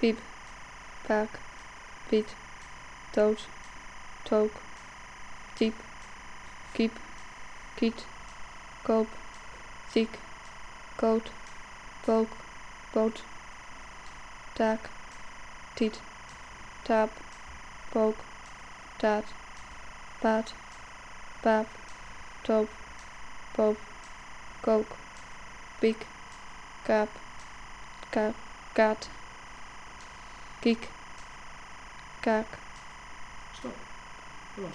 piep, paak, piet, toot, took, tiep, kiep, kiet, koop, ziek, koot, pook, poot, taak, tiet, taap, pook, taat, paat, paap, toop, poop, kook, piek, kaap, kaat, kiek, kaak